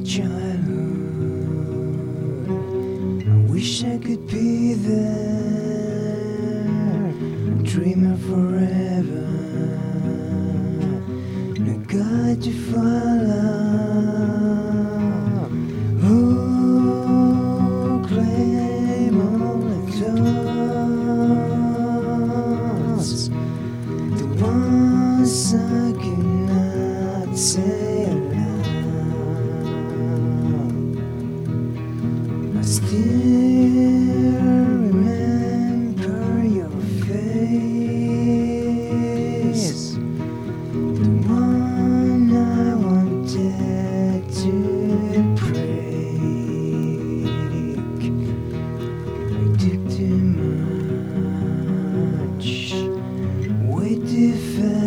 childhood. I wish I could be there, dreaming forever, no God to follow. Who claim all the thoughts, the ones I cannot say aloud. I still remember your face, the one I wanted to break. I took too much, way too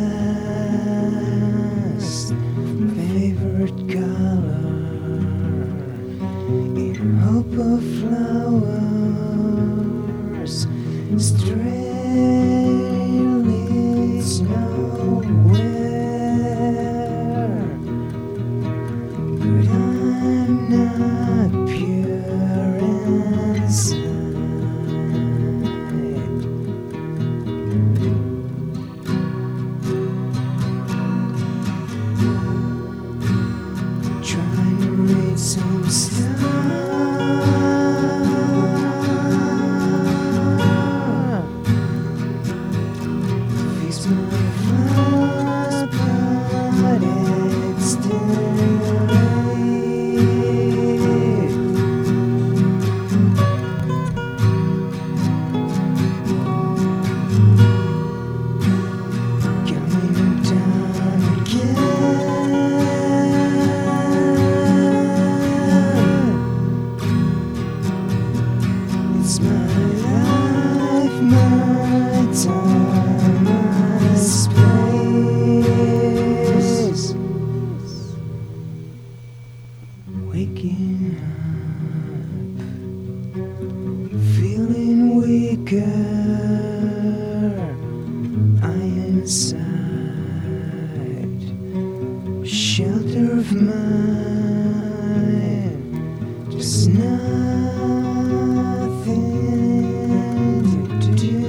fast. Favorite color, in hope of flowers, stray leads nowhere. But I'm not pure inside. Trying to read some stuff, fix my flaws, but it's too late. Coming down again. It's my life, my time, my space. Waking up, feeling weaker. I inside, shelter of mine, just nothing to do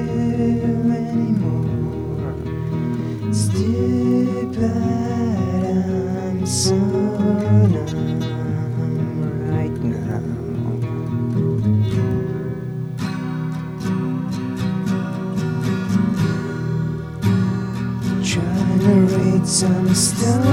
anymore. It's too bad I'm so numb right now. Trying to read some stuff,